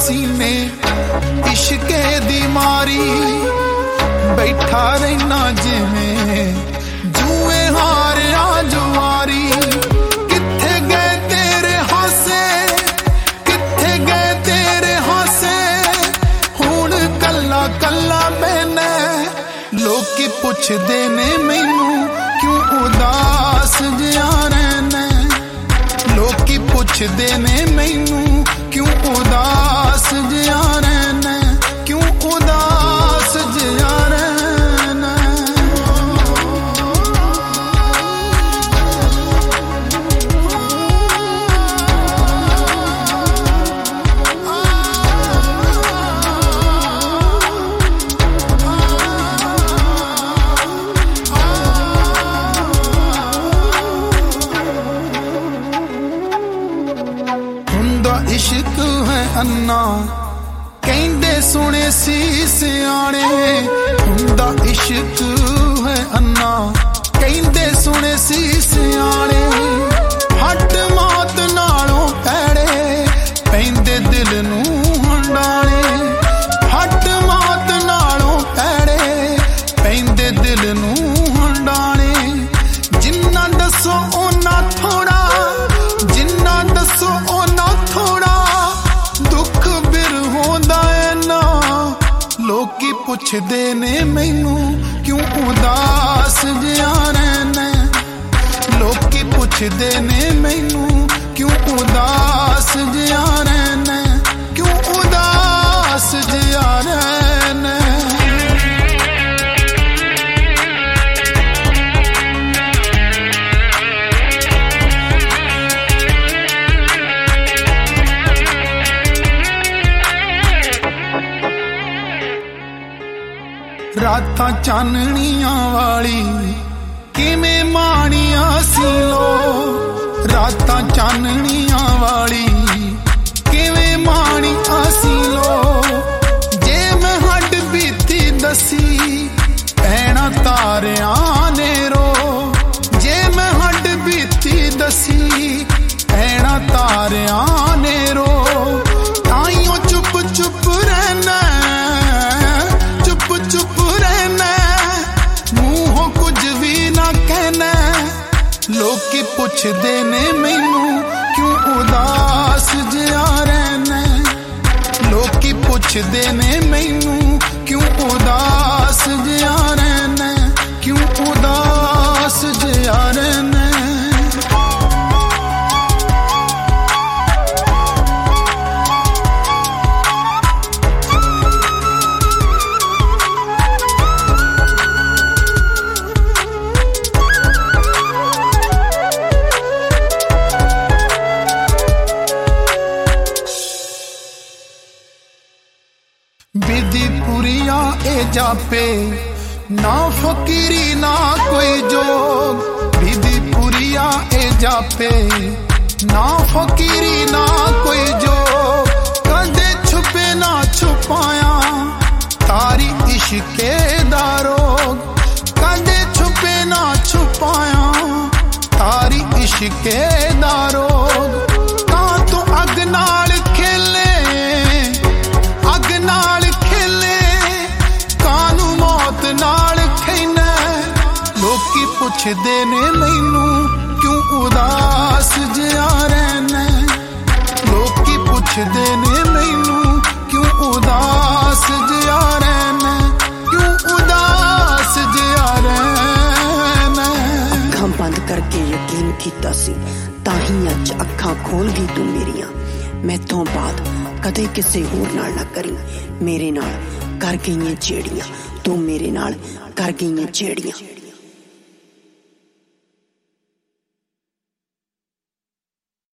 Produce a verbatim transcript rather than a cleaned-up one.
सीने इश्के दी मारी बैठा रहना जिवें जुए हारिया जुआरी किथे गए तेरे हासे किथे गए तेरे हासे हुण कल्ला कल्ला मैंने लोकी पुछदे ने मैनू क्यों उदास जिया रहना लोकी पुछदे ने मैनू क्यों उदास जिया रहना क्यों उदास जिया रहना इश्क है अन्ना कहंदे सुने सी सियाणे हुंदा इश्क है अन्ना कहंदे सुने सी सियाणे हट मौत नालों पैड़े पैंदे दिल नूं हंडाणे हट मौत नालों पैड़े पैंदे दिल नूं हंडाणे जिन्ना दसो ओना थोड़ा जिन्ना दसो ओना थोड़ा दुख बिर होंदा है ना लोकी पुछदे ने मैनू क्यों उदास जिया रहना लोकी पुछदे ने मैनू क्यों उदास जिया रहना क्यों उदास जिया रहना रातां चानणियां वाली किवें माणिया सी लो रातां चानणियां वाली किवें माणिया सी लो जे मैं हड बीती दसी पैणा तारियां ने रो जे मैं हड बीती दसी पैणा तारियां ने रो ताइयों चुप चुप रहना चुप चुप रहना मूहों कुछ भी ना कहना लोकी पुछदे ने मैनू क्यों उदास जिया रहना लोकी पुछदे ने मैनू क्यों उदास जिया रहना क्यों उदास जिया रहना बिदी पुरिया ए जापे ना फकीरी ना कोई जोग बिदी पुरिया ए जापे ना फकीरी ना कोई जोग कदे छुपे ना छुपाया तारी इश्के दा रोग कदे छुपे ना छुपाया तारी इश्के दा रोग कां तू अग नाल खेले अग नाल नाल खैना लोकी पुछदे ने मैनू क्यों उदास जिया रहना लोकी पुछदे ने मैनू क्यों उदास जिया रहना क्यों उदास जिया रहना अखां बंद करके यकीन कीता सी ताही अज अखां खोल गई तू मेरियां मैथों बाद कदे किसे होर नाल ना करी मेरे नाल कर गईयां जेड़ियां तू मेरे नाल कर गईयां जेड़ियां।